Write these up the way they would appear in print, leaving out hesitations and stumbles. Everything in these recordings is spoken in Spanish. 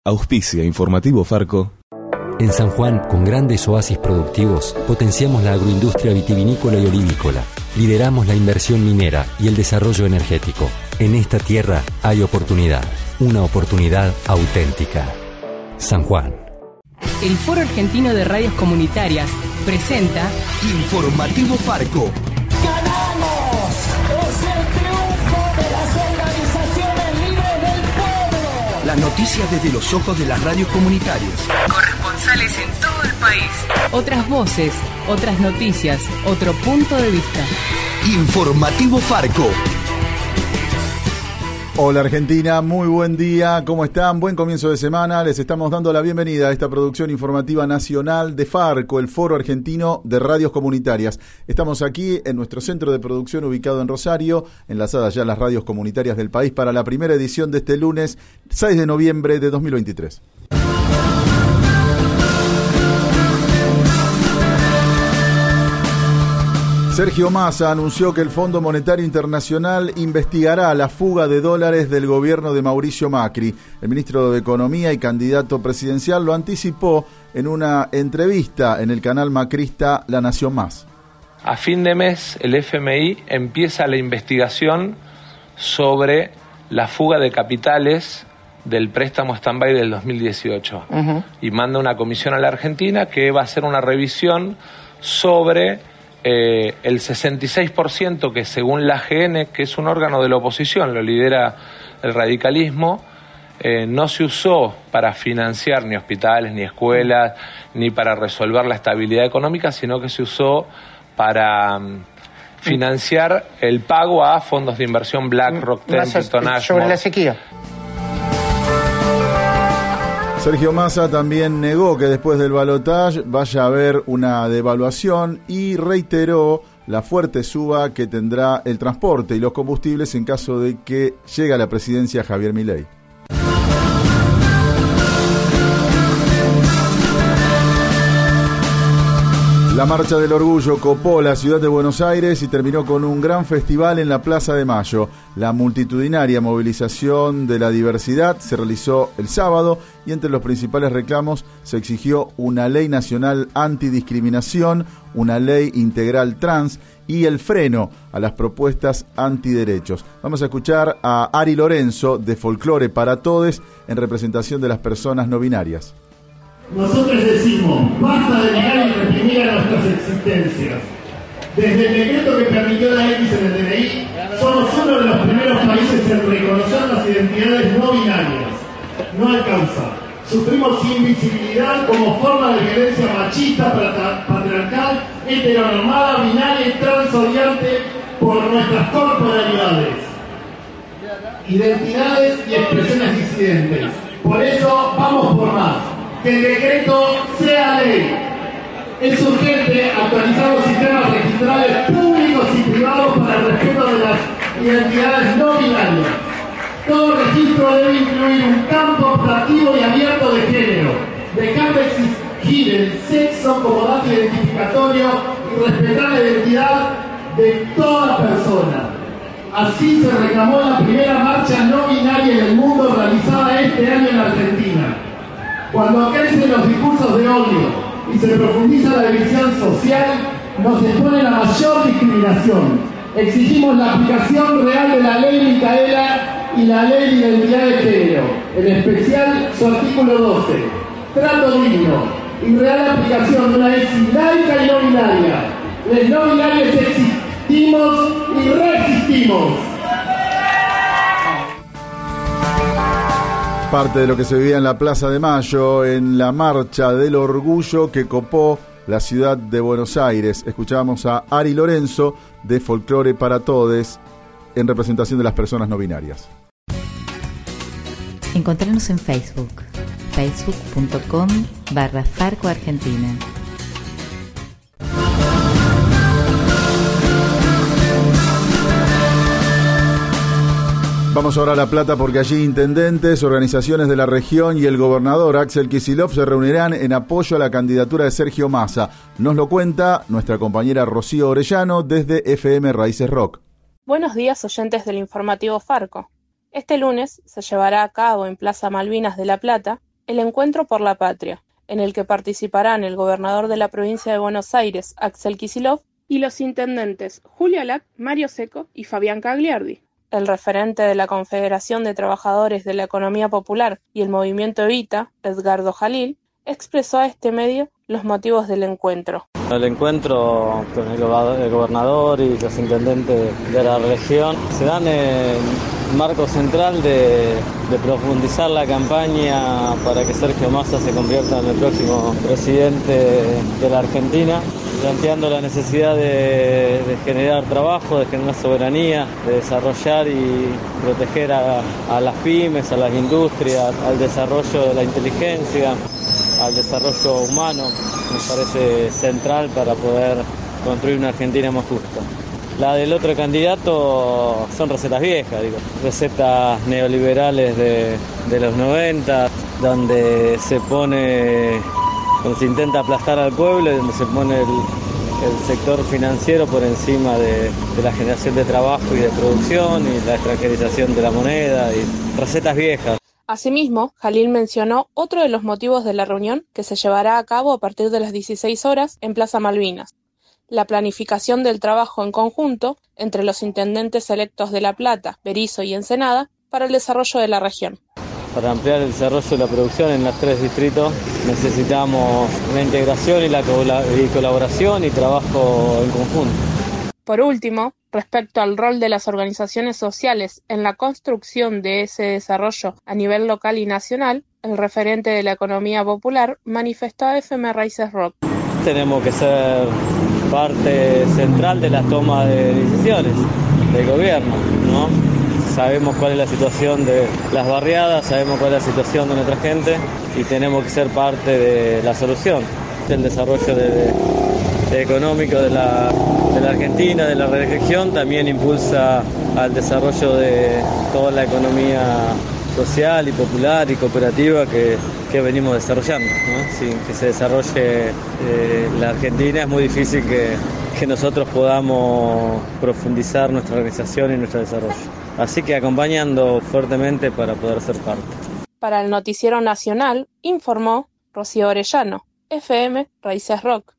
Auspicia Informativo Farco. En San Juan, con grandes oasis productivos, potenciamos la agroindustria vitivinícola y olivícola. Lideramos la inversión minera y el desarrollo energético. En esta tierra hay oportunidad, una oportunidad auténtica. San Juan. El Foro Argentino de Radios Comunitarias presenta Informativo Farco. ¡Ganamos! ¡Es el triunfo de las organizaciones libres del pueblo! Las noticias desde los ojos de las radios comunitarias. Corresponsales en todo el país. Otras voces, otras noticias, otro punto de vista. Informativo Farco. Hola Argentina, muy buen día, ¿cómo están? Buen comienzo de semana, les estamos dando la bienvenida a esta producción informativa nacional de Farco, el Foro Argentino de Radios Comunitarias. Estamos aquí en nuestro centro de producción ubicado en Rosario, enlazadas ya las radios comunitarias del país para la primera edición de este lunes 6 de noviembre de 2023. Sergio Massa anunció que el Fondo Monetario Internacional investigará la fuga de dólares del gobierno de Mauricio Macri. El ministro de Economía y candidato presidencial lo anticipó en una entrevista en el canal macrista La Nación Más. A fin de mes, el FMI empieza la investigación sobre la fuga de capitales del préstamo stand-by del 2018. Y manda una comisión a la Argentina que va a hacer una revisión sobre el 66% que según la AGN, que es un órgano de la oposición, lo lidera el radicalismo, no se usó para financiar ni hospitales, ni escuelas, ni para resolver la estabilidad económica, sino que se usó para financiar el pago a fondos de inversión BlackRock, Templeton, Ashmore. Sobre la sequía. Sergio Massa también negó que después del balotaje vaya a haber una devaluación y reiteró la fuerte suba que tendrá el transporte y los combustibles en caso de que llegue a la presidencia Javier Milei. La Marcha del Orgullo copó la ciudad de Buenos Aires y terminó con un gran festival en la Plaza de Mayo. La multitudinaria movilización de la diversidad se realizó el sábado y entre los principales reclamos se exigió una ley nacional antidiscriminación, una ley integral trans y el freno a las propuestas antiderechos. Vamos a escuchar a Ari Lorenzo de Folclore para Todes en representación de las personas no binarias. Nosotros decimos, basta de negar y reprimir a nuestras existencias. Desde el decreto que permitió la X en el DNI, somos uno de los primeros países en reconocer las identidades no binarias. No alcanza. Sufrimos invisibilidad como forma de violencia machista, patriarcal, heteronormada, binaria y transoriente por nuestras corporalidades, identidades y expresiones disidentes. Por eso, vamos por más. Que el decreto sea ley. Es urgente actualizar los sistemas registrales públicos y privados para el respeto de las identidades no binarias. Todo registro debe incluir un campo optativo y abierto de género. Dejar de exigir el sexo como dato identificatorio y respetar la identidad de toda persona. Así se reclamó en la primera marcha no binaria del mundo realizada este año en Argentina. Cuando crecen los discursos de odio y se profundiza la división social, nos expone la mayor discriminación. Exigimos la aplicación real de la ley Micaela y la ley de identidad de género, en especial su artículo 12. Trato digno y real aplicación de una ley laica y no binaria. Los no binarios existimos y resistimos. Parte de lo que se vivía en la Plaza de Mayo, en la Marcha del Orgullo que copó la ciudad de Buenos Aires. Escuchábamos a Ari Lorenzo de Folclore para Todes en representación de las personas no binarias. Encontrarnos en Facebook, facebook.com/Farco Argentina. Vamos ahora a La Plata porque allí intendentes, organizaciones de la región y el gobernador Axel Kicillof se reunirán en apoyo a la candidatura de Sergio Massa. Nos lo cuenta nuestra compañera Rocío Orellano desde FM Raíces Rock. Buenos días, oyentes del informativo Farco. Este lunes se llevará a cabo en Plaza Malvinas de La Plata el Encuentro por la Patria, en el que participarán el gobernador de la provincia de Buenos Aires, Axel Kicillof, y los intendentes Julia Lack, Mario Seco y Fabián Cagliardi. El referente de la Confederación de Trabajadores de la Economía Popular y el Movimiento Evita, Edgardo Jalil, expresó a este medio los motivos del encuentro. El encuentro con el gobernador y los intendentes de la región se dan en un marco central de profundizar la campaña para que Sergio Massa se convierta en el próximo presidente de la Argentina, planteando la necesidad de generar trabajo, de generar soberanía, de desarrollar y proteger a las pymes, a las industrias, al desarrollo de la inteligencia, al desarrollo humano. Me parece central para poder construir una Argentina más justa. La del otro candidato son recetas viejas, recetas neoliberales de los 90, donde se intenta aplastar al pueblo y donde se pone el sector financiero por encima de la generación de trabajo y de producción y la extranjerización de la moneda y recetas viejas. Asimismo, Jalil mencionó otro de los motivos de la reunión que se llevará a cabo a partir de las 16 horas en Plaza Malvinas: la planificación del trabajo en conjunto entre los intendentes electos de La Plata, Berisso y Ensenada para el desarrollo de la región. Para ampliar el desarrollo de la producción en los 3 distritos necesitamos una integración y colaboración y trabajo en conjunto. Por último, respecto al rol de las organizaciones sociales en la construcción de ese desarrollo a nivel local y nacional, el referente de la economía popular manifestó a FM Raíces Rock. Tenemos que ser parte central de la toma de decisiones del gobierno, ¿no? Sabemos cuál es la situación de las barriadas, sabemos cuál es la situación de nuestra gente y tenemos que ser parte de la solución. El desarrollo económico de la Argentina, de la región, también impulsa al desarrollo de toda la economía social y popular y cooperativa que venimos desarrollando, ¿no? Sin que se desarrolle la Argentina es muy difícil que nosotros podamos profundizar nuestra organización y nuestro desarrollo. Así que acompañando fuertemente para poder ser parte. Para el Noticiero Nacional, informó Rocío Orellano, FM Raíces Rock.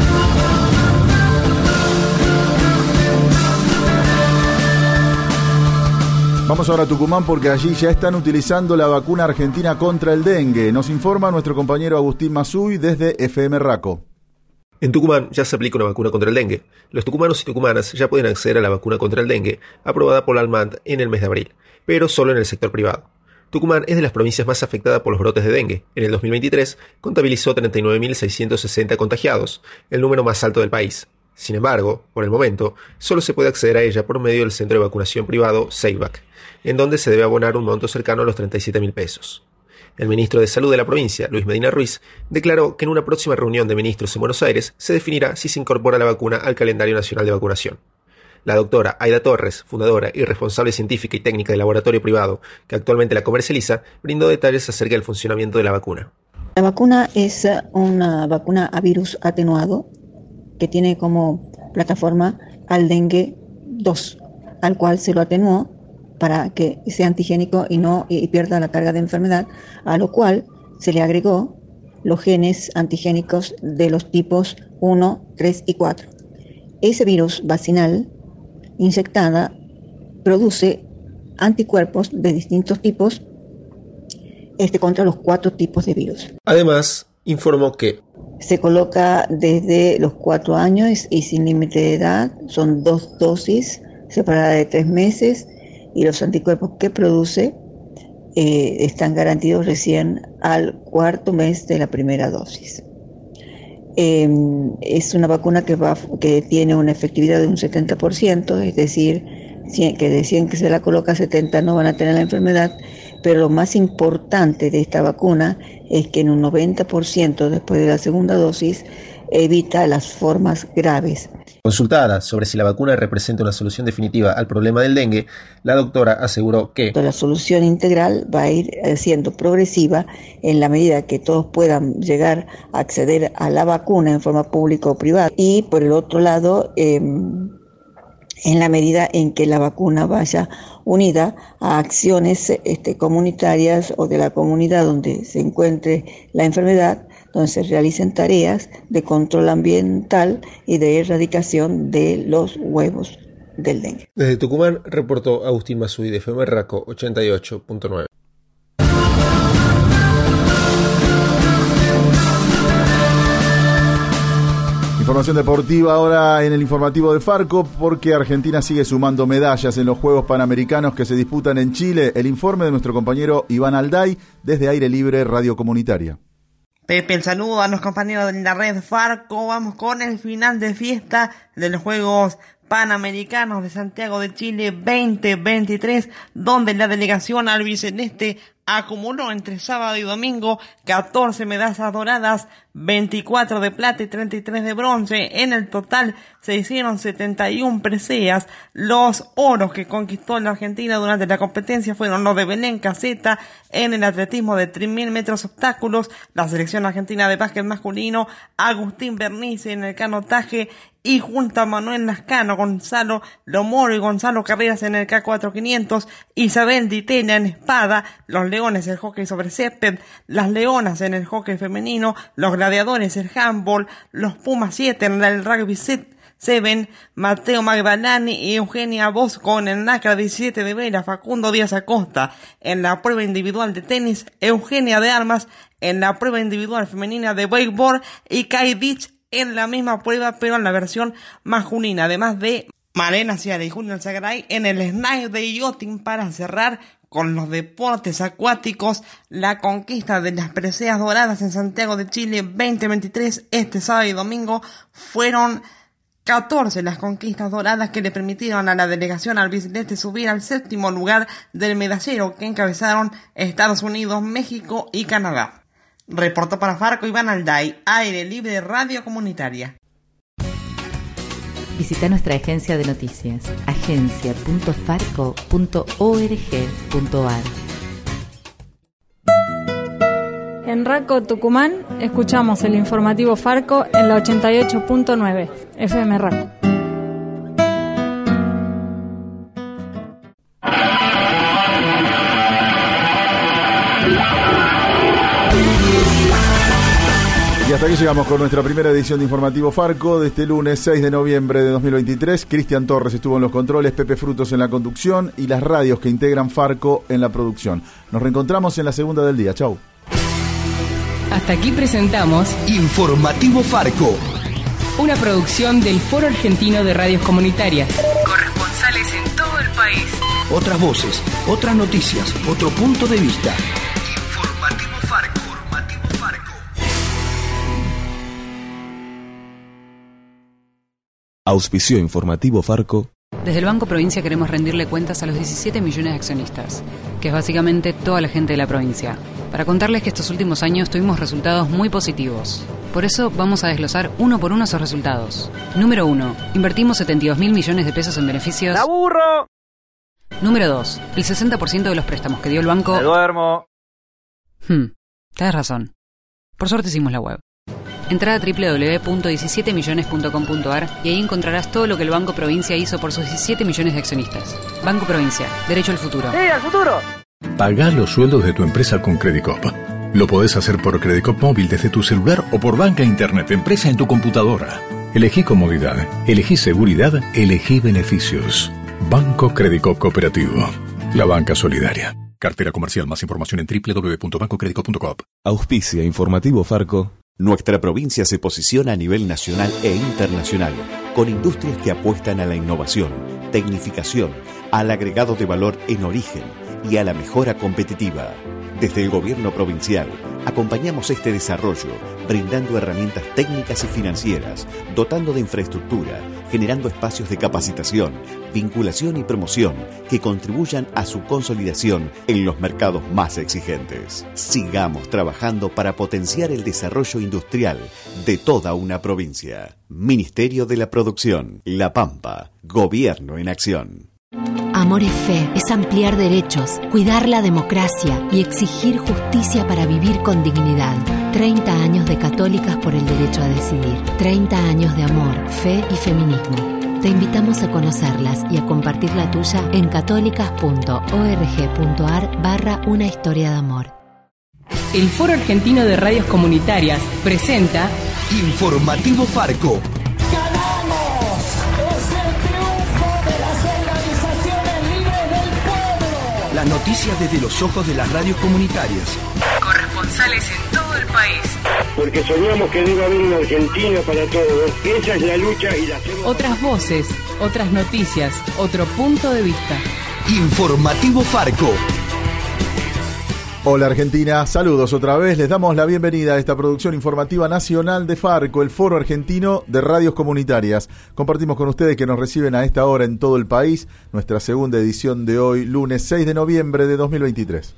Vamos ahora a Tucumán porque allí ya están utilizando la vacuna argentina contra el dengue. Nos informa nuestro compañero Agustín Masuy desde FM Raco. En Tucumán ya se aplica una vacuna contra el dengue. Los tucumanos y tucumanas ya pueden acceder a la vacuna contra el dengue, aprobada por la ALMANT en el mes de abril, pero solo en el sector privado. Tucumán es de las provincias más afectadas por los brotes de dengue. En el 2023 contabilizó 39.660 contagiados, el número más alto del país. Sin embargo, por el momento, solo se puede acceder a ella por medio del centro de vacunación privado Seivac, en donde se debe abonar un monto cercano a los 37.000 pesos. El ministro de Salud de la provincia, Luis Medina Ruiz, declaró que en una próxima reunión de ministros en Buenos Aires se definirá si se incorpora la vacuna al calendario nacional de vacunación. La doctora Aida Torres, fundadora y responsable científica y técnica del laboratorio privado que actualmente la comercializa, brindó detalles acerca del funcionamiento de la vacuna. La vacuna es una vacuna a virus atenuado que tiene como plataforma al dengue 2, al cual se lo atenuó para que sea antigénico y pierda la carga de enfermedad, a lo cual se le agregó los genes antigénicos de los tipos 1, 3 y 4. Ese virus vacinal inyectada produce anticuerpos de distintos tipos contra los 4 tipos de virus. Además, informó que se coloca desde los 4 años y sin límite de edad, son 2 dosis separadas de 3 meses y los anticuerpos que produce están garantidos recién al 4º mes de la primera dosis. Es una vacuna que tiene una efectividad de un 70%, es decir, que de 100 que se la coloca, 70 no van a tener la enfermedad, pero lo más importante de esta vacuna es que en un 90% después de la segunda dosis evita las formas graves. Consultada sobre si la vacuna representa una solución definitiva al problema del dengue, la doctora aseguró que la solución integral va a ir siendo progresiva en la medida que todos puedan llegar a acceder a la vacuna en forma pública o privada. Y por el otro lado, en la medida en que la vacuna vaya unida a acciones comunitarias o de la comunidad donde se encuentre la enfermedad, donde se realicen tareas de control ambiental y de erradicación de los huevos del dengue. Desde Tucumán reportó Agustín Masui de FM Raco 88.9. Información deportiva ahora en el informativo de Farco, porque Argentina sigue sumando medallas en los Juegos Panamericanos que se disputan en Chile. El informe de nuestro compañero Iván Alday desde Aire Libre Radio Comunitaria. Pepe, el saludo a los compañeros de la red Farco. Vamos con el final de fiesta de los Juegos Panamericanos de Santiago de Chile 2023, donde la delegación albiceleste acumuló entre sábado y domingo 14 medallas doradas, 24 de plata y 33 de bronce. En el total se hicieron 71 preseas. Los oros que conquistó la Argentina durante la competencia fueron los de Belén Caseta en el atletismo de 3.000 metros obstáculos, la selección argentina de básquet masculino, Agustín Bernice en el canotaje, y junto a Manuel Lascano, Gonzalo Lomoro y Gonzalo Carreras en el K4-500, Isabel Ditela en espada, los leones el hockey sobre césped, las leonas en el hockey femenino, los gladiadores el handball, los Pumas 7 en el rugby 7, Mateo Magdalani y Eugenia Bosco en el NACRA 17 de vela, Facundo Díaz Acosta en la prueba individual de tenis, Eugenia de Armas en la prueba individual femenina de wakeboard y Kai Ditch en la misma prueba pero en la versión masculina, además de Malena Ciara y Julio Zagaray en el snipe de yachting. Para cerrar con los deportes acuáticos, la conquista de las preseas doradas en Santiago de Chile 2023, este sábado y domingo fueron 14 las conquistas doradas que le permitieron a la delegación albiceleste subir al 7º lugar del medallero que encabezaron Estados Unidos, México y Canadá. Reportó para Farco Iván Alday, Aire Libre Radio Comunitaria. Visita nuestra agencia de noticias, agencia.farco.org.ar. En Raco, Tucumán, escuchamos el informativo Farco en la 88.9 FM Raco. Y hasta aquí llegamos con nuestra primera edición de Informativo Farco de este lunes 6 de noviembre de 2023. Cristian Torres estuvo en los controles, Pepe Frutos en la conducción y las radios que integran Farco en la producción. Nos reencontramos en la segunda del día. Chau. Hasta aquí presentamos Informativo Farco, una producción del Foro Argentino de Radios Comunitarias. Corresponsales en todo el país. Otras voces, otras noticias, otro punto de vista. Informativo Farco. Auspició Informativo Farco. Desde el Banco Provincia queremos rendirle cuentas a los 17 millones de accionistas, que es básicamente toda la gente de la provincia, para contarles que estos últimos años tuvimos resultados muy positivos. Por eso vamos a desglosar uno por uno esos resultados. Número 1. Invertimos 72.000 millones de pesos en beneficios. ¡La burro! Número 2. El 60% de los préstamos que dio el banco... ¡Me duermo! Tienes razón. Por suerte hicimos la web. Entrá a www.17millones.com.ar y ahí encontrarás todo lo que el Banco Provincia hizo por sus 17 millones de accionistas. Banco Provincia, derecho al futuro. ¡Sí, al futuro! Pagá los sueldos de tu empresa con Credicop. Lo podés hacer por Credicop móvil desde tu celular o por banca internet empresa en tu computadora. Elegí comodidad, elegí seguridad, elegí beneficios. Banco Credicop Cooperativo. La banca solidaria. Cartera comercial. Más información en www.bancocredicop.com. Auspicia Informativo Farco. Nuestra provincia se posiciona a nivel nacional e internacional, con industrias que apuestan a la innovación, tecnificación, al agregado de valor en origen y a la mejora competitiva. Desde el gobierno provincial, acompañamos este desarrollo, brindando herramientas técnicas y financieras, dotando de infraestructura, generando espacios de capacitación, vinculación y promoción que contribuyan a su consolidación en los mercados más exigentes. Sigamos trabajando para potenciar el desarrollo industrial de toda una provincia. Ministerio de la Producción, La Pampa, Gobierno en Acción. Amor es fe, es ampliar derechos, cuidar la democracia y exigir justicia para vivir con dignidad. 30 años de Católicas por el derecho a decidir. 30 años de amor, fe y feminismo. Te invitamos a conocerlas y a compartir la tuya en católicas.org.ar/una historia de amor. El Foro Argentino de Radios Comunitarias presenta Informativo Farco. ¡Ganamos! ¡Es el triunfo de las organizaciones libres del pueblo! Las noticias desde los ojos de las radios comunitarias. Corresponsales en todo el país. Porque soñamos que debe haber una Argentina para todos. Esa es la lucha y la hacemos. Otras voces, otras noticias, otro punto de vista. Informativo Farco. Hola Argentina, saludos otra vez, les damos la bienvenida a esta producción informativa nacional de Farco, el Foro Argentino de Radios Comunitarias. Compartimos con ustedes que nos reciben a esta hora en todo el país, nuestra segunda edición de hoy, lunes 6 de noviembre de 2023.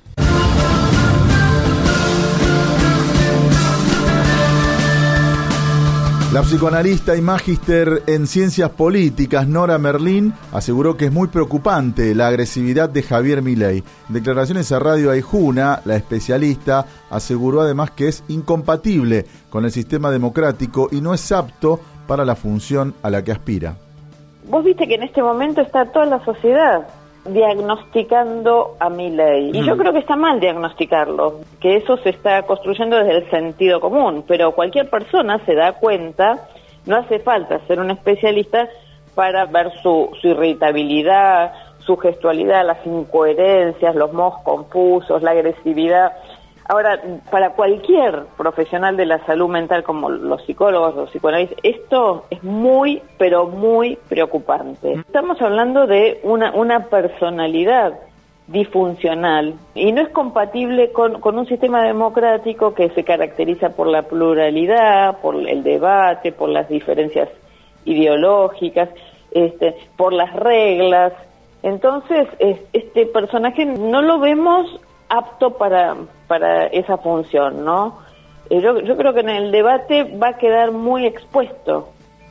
La psicoanalista y magíster en ciencias políticas Nora Merlín aseguró que es muy preocupante la agresividad de Javier Milei. En declaraciones a Radio Aijuna, la especialista aseguró además que es incompatible con el sistema democrático y no es apto para la función a la que aspira. Vos viste que en este momento está toda la sociedad diagnosticando a Milei. Y yo creo que está mal diagnosticarlo, que eso se está construyendo desde el sentido común, pero cualquier persona se da cuenta, no hace falta ser un especialista para ver su irritabilidad, su gestualidad, las incoherencias, los modos confusos, la agresividad. Ahora, para cualquier profesional de la salud mental como los psicólogos, los psicoanalistas, esto es muy, pero muy preocupante. Estamos hablando de una personalidad disfuncional y no es compatible con un sistema democrático que se caracteriza por la pluralidad, por el debate, por las diferencias ideológicas, por las reglas. Entonces, este personaje no lo vemos apto para esa función, ¿no? Yo creo que en el debate va a quedar muy expuesto.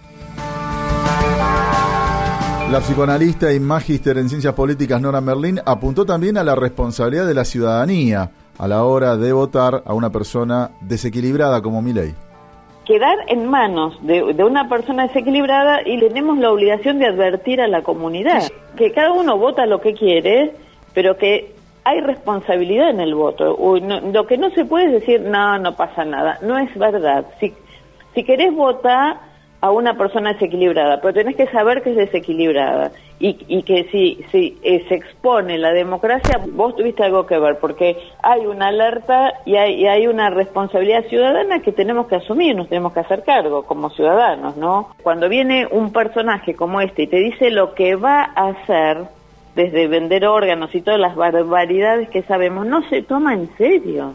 La psicoanalista y magíster en ciencias políticas Nora Merlín apuntó también a la responsabilidad de la ciudadanía a la hora de votar a una persona desequilibrada como Milei. Quedar en manos de una persona desequilibrada y tenemos la obligación de advertir a la comunidad que cada uno vota lo que quiere, pero que hay responsabilidad en el voto. Lo que no se puede es decir, no pasa nada. No es verdad. Si querés votar a una persona desequilibrada, pero tenés que saber que es desequilibrada y que si se expone la democracia, vos tuviste algo que ver, porque hay una alerta y hay una responsabilidad ciudadana que tenemos que asumir, nos tenemos que hacer cargo como ciudadanos, ¿no? Cuando viene un personaje como este y te dice lo que va a hacer, desde vender órganos y todas las barbaridades que sabemos, no se toma en serio,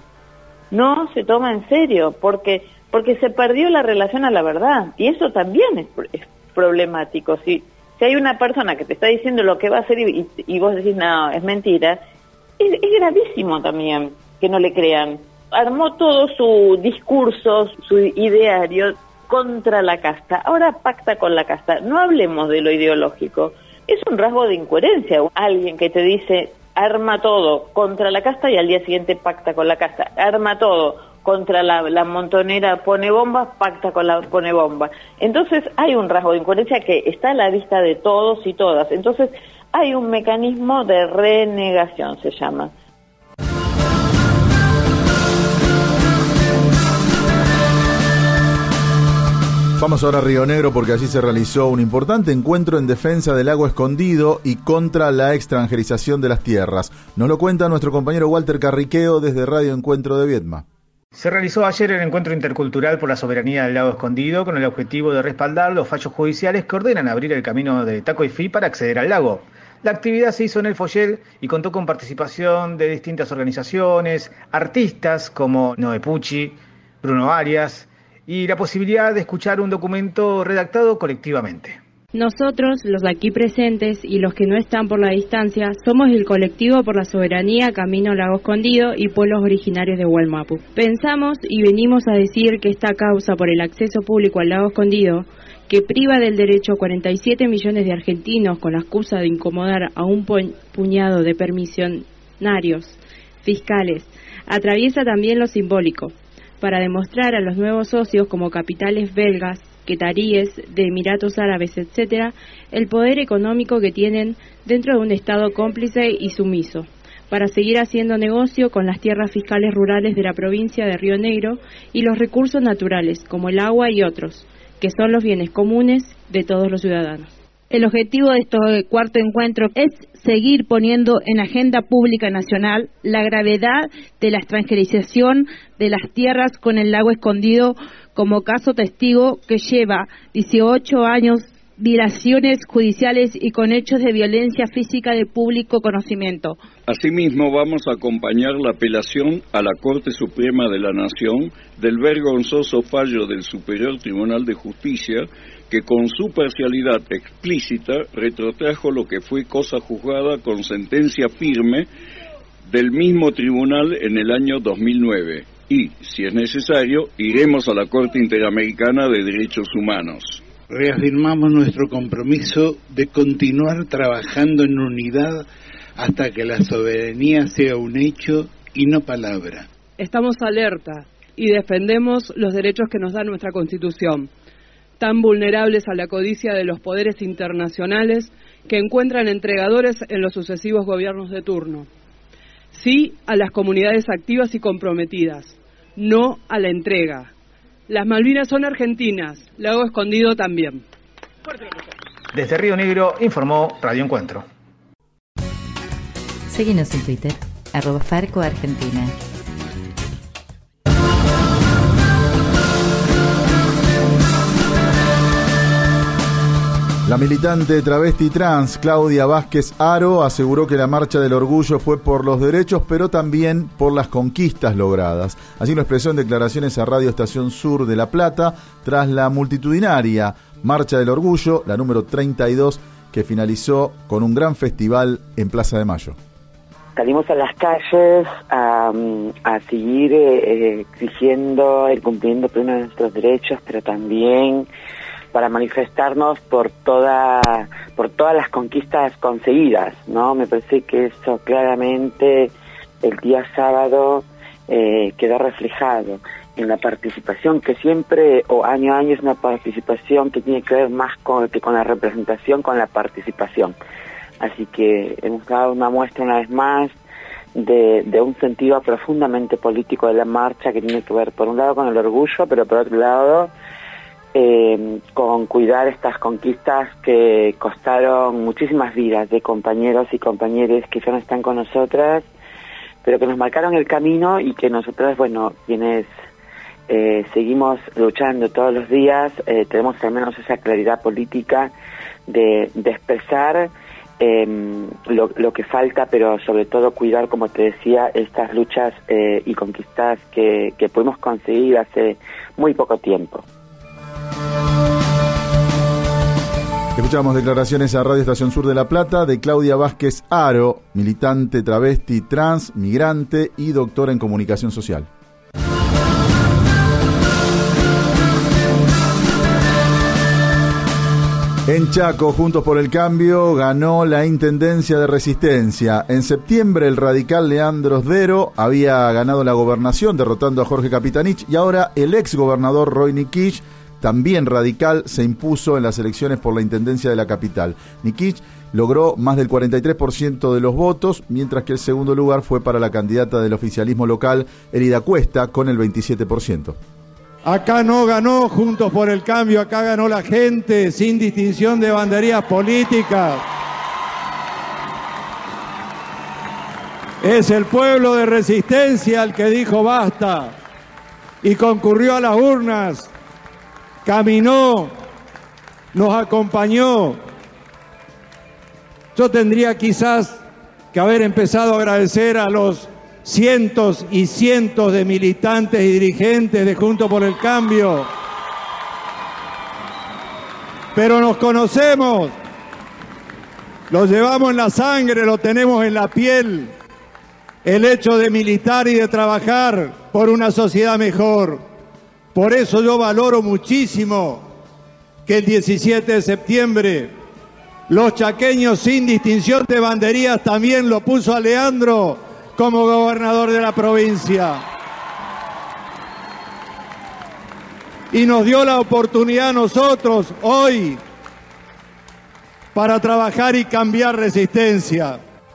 porque se perdió la relación a la verdad, y eso también es problemático. Si hay una persona que te está diciendo lo que va a hacer y vos decís, no, es mentira, es gravísimo también que no le crean. Armó todo su discurso, su ideario contra la casta, ahora pacta con la casta. No hablemos de lo ideológico. Es un rasgo de incoherencia. Alguien que te dice, arma todo contra la casta y al día siguiente pacta con la casta. Arma todo contra la montonera, pone bombas, pacta con la pone bomba. Entonces hay un rasgo de incoherencia que está a la vista de todos y todas. Entonces hay un mecanismo de renegación, se llama. Vamos ahora a Río Negro porque allí se realizó un importante encuentro en defensa del lago escondido y contra la extranjerización de las tierras. Nos lo cuenta nuestro compañero Walter Carriqueo desde Radio Encuentro de Viedma. Se realizó ayer el encuentro intercultural por la soberanía del lago escondido con el objetivo de respaldar los fallos judiciales que ordenan abrir el camino de Tacoifí para acceder al lago. La actividad se hizo en el Foyel y contó con participación de distintas organizaciones, artistas como Noé Pucci, Bruno Arias, y la posibilidad de escuchar un documento redactado colectivamente. Nosotros, los de aquí presentes y los que no están por la distancia, somos el colectivo por la soberanía Camino Lago Escondido y pueblos originarios de Wallmapu. Pensamos y venimos a decir que esta causa por el acceso público al Lago Escondido, que priva del derecho a 47 millones de argentinos con la excusa de incomodar a un puñado de permisionarios fiscales, atraviesa también lo simbólico, para demostrar a los nuevos socios como capitales belgas quetaríes, de Emiratos Árabes, etc., el poder económico que tienen dentro de un Estado cómplice y sumiso, para seguir haciendo negocio con las tierras fiscales rurales de la provincia de Río Negro y los recursos naturales, como el agua y otros, que son los bienes comunes de todos los ciudadanos. El objetivo de este cuarto encuentro es seguir poniendo en agenda pública nacional la gravedad de la extranjerización de las tierras con el lago escondido como caso testigo que lleva 18 años, dilaciones judiciales y con hechos de violencia física de público conocimiento. Asimismo, vamos a acompañar la apelación a la Corte Suprema de la Nación del vergonzoso fallo del Superior Tribunal de Justicia que con su parcialidad explícita retrotrajo lo que fue cosa juzgada con sentencia firme del mismo tribunal en el año 2009 y, si es necesario, iremos a la Corte Interamericana de Derechos Humanos. Reafirmamos nuestro compromiso de continuar trabajando en unidad hasta que la soberanía sea un hecho y no palabra. Estamos alerta y defendemos los derechos que nos da nuestra Constitución, tan vulnerables a la codicia de los poderes internacionales que encuentran entregadores en los sucesivos gobiernos de turno. Sí a las comunidades activas y comprometidas, no a la entrega. Las Malvinas son argentinas, Lago Escondido también. Desde Río Negro informó Radio Encuentro. Seguinos en Twitter, @FarcoArgentina. La militante travesti trans Claudia Vázquez Aro aseguró que la Marcha del Orgullo fue por los derechos, pero también por las conquistas logradas. Así lo expresó en declaraciones a Radio Estación Sur de La Plata, tras la multitudinaria Marcha del Orgullo, la número 32, que finalizó con un gran festival en Plaza de Mayo. Salimos a las calles a seguir exigiendo el cumplimiento pleno de nuestros derechos, pero también para manifestarnos por todas las conquistas conseguidas, ¿no? Me parece que eso claramente el día sábado quedó reflejado en la participación, que siempre, o año a año, es una participación que tiene que ver más que con la representación, con la participación. Así que hemos dado una muestra una vez más de un sentido profundamente político de la marcha, que tiene que ver por un lado con el orgullo, pero por otro lado con cuidar estas conquistas que costaron muchísimas vidas de compañeros y compañeras que ya no están con nosotras, pero que nos marcaron el camino y que nosotras, bueno, quienes seguimos luchando todos los días, tenemos al menos esa claridad política de expresar lo que falta, pero sobre todo cuidar, como te decía, estas luchas y conquistas que pudimos conseguir hace muy poco tiempo. Escuchamos declaraciones a Radio Estación Sur de La Plata de Claudia Vázquez Aro, militante travesti trans, migrante y doctora en comunicación social. En Chaco, Juntos por el Cambio ganó la Intendencia de Resistencia. En septiembre, el radical Leandro Sdero había ganado la gobernación derrotando a Jorge Capitanich, y ahora el ex gobernador Roy Nikich, también radical, se impuso en las elecciones por la Intendencia de la capital. Nikich logró más del 43% de los votos, mientras que el segundo lugar fue para la candidata del oficialismo local, Elida Cuesta, con el 27%. Acá no ganó Juntos por el Cambio, acá ganó la gente, sin distinción de banderías políticas. Es el pueblo de Resistencia el que dijo basta y concurrió a las urnas, caminó, nos acompañó. Yo tendría quizás que haber empezado a agradecer a los cientos y cientos de militantes y dirigentes de Juntos por el Cambio. Pero nos conocemos, lo llevamos en la sangre, lo tenemos en la piel, el hecho de militar y de trabajar por una sociedad mejor. Por eso yo valoro muchísimo que el 17 de septiembre los chaqueños, sin distinción de banderías, también lo puso a Leandro como gobernador de la provincia. y nos dio la oportunidad a nosotros hoy para trabajar y cambiar Resistencia.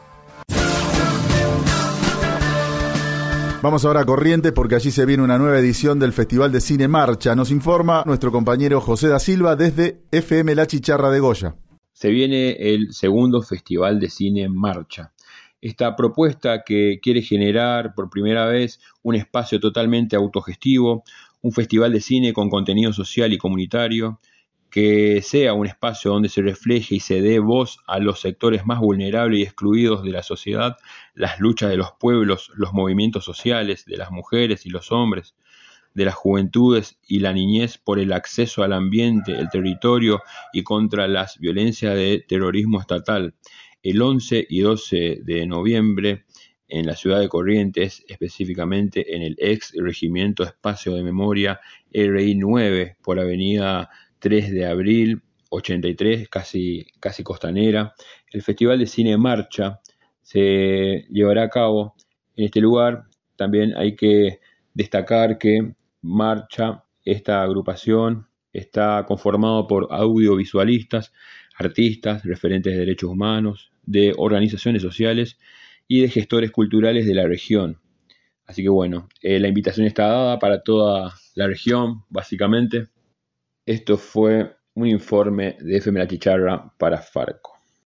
Vamos ahora a Corrientes porque allí se viene una nueva edición del Festival de Cine Marcha. Nos informa nuestro compañero José da Silva desde FM La Chicharra de Goya. Se viene el segundo Festival de Cine Marcha. Esta propuesta que quiere generar por primera vez un espacio totalmente autogestivo, un festival de cine con contenido social y comunitario, que sea un espacio donde se refleje y se dé voz a los sectores más vulnerables y excluidos de la sociedad, las luchas de los pueblos, los movimientos sociales, de las mujeres y los hombres, de las juventudes y la niñez por el acceso al ambiente, el territorio y contra las violencias de terrorismo estatal. El 11 y 12 de noviembre en la ciudad de Corrientes, específicamente en el ex Regimiento Espacio de Memoria RI 9 por avenida 3 de abril 83, casi Costanera. El Festival de Cine Marcha se llevará a cabo en este lugar. También hay que destacar que Marcha, esta agrupación, está conformado por audiovisualistas, artistas, referentes de derechos humanos, de organizaciones sociales y de gestores culturales de la región. Así que bueno, la invitación está dada para toda la región, básicamente. Esto fue un informe de FM La Chicharra para Farco.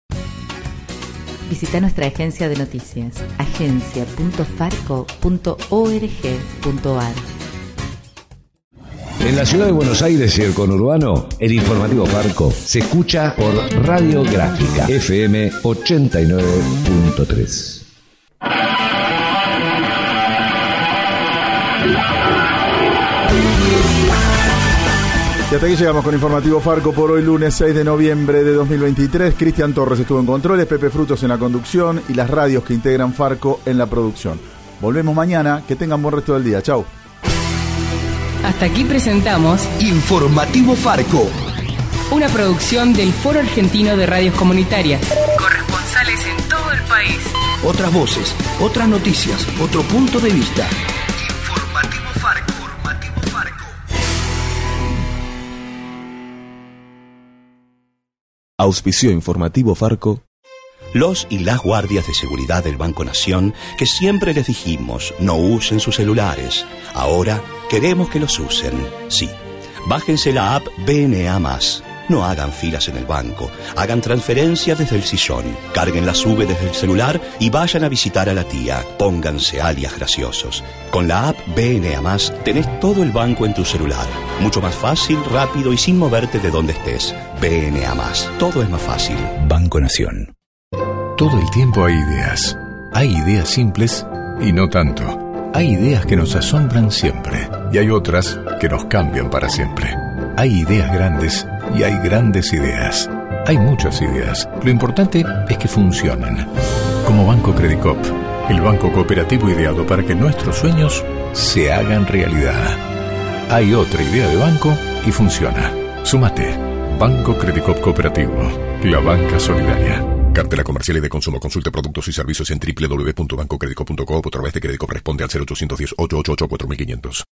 Visita nuestra agencia de noticias, agencia.farco.org.ar. En la ciudad de Buenos Aires y el conurbano, el informativo Farco se escucha por Radiográfica FM 89.3. Y hasta aquí llegamos con Informativo Farco por hoy, lunes 6 de noviembre de 2023. Cristian Torres estuvo en controles, Pepe Frutos en la conducción y las radios que integran Farco en la producción. Volvemos mañana, que tengan buen resto del día. Chau. Hasta aquí presentamos Informativo Farco, una producción del Foro Argentino de Radios Comunitarias. Corresponsales en todo el país. otras voces, otras noticias, otro punto de vista. Informativo Farco. Auspició Informativo Farco. Los y las guardias de seguridad del Banco Nación, que siempre les dijimos no usen sus celulares, ahora queremos que los usen. Sí, bájense la app BNA+. No hagan filas en el banco, hagan transferencias desde el sillón, carguen la SUBE desde el celular y vayan a visitar a la tía. Pónganse alias graciosos. Con la app BNA+, tenés todo el banco en tu celular. Mucho más fácil, rápido y sin moverte de donde estés. BNA+, todo es más fácil. Banco Nación. Todo el tiempo hay ideas. Hay ideas simples y no tanto. Hay ideas que nos asombran siempre y hay otras que nos cambian para siempre. Hay ideas grandes y hay grandes ideas. Hay muchas ideas. Lo importante es que funcionen. Como Banco Credicop, el banco cooperativo ideado para que nuestros sueños se hagan realidad. Hay otra idea de banco y funciona. Súmate. Banco Credicop Cooperativo. La banca solidaria. Cartela comercial y de consumo. Consulte productos y servicios en www.bancocredico.com o a través de Credicop. Responde al 0810 888 4500.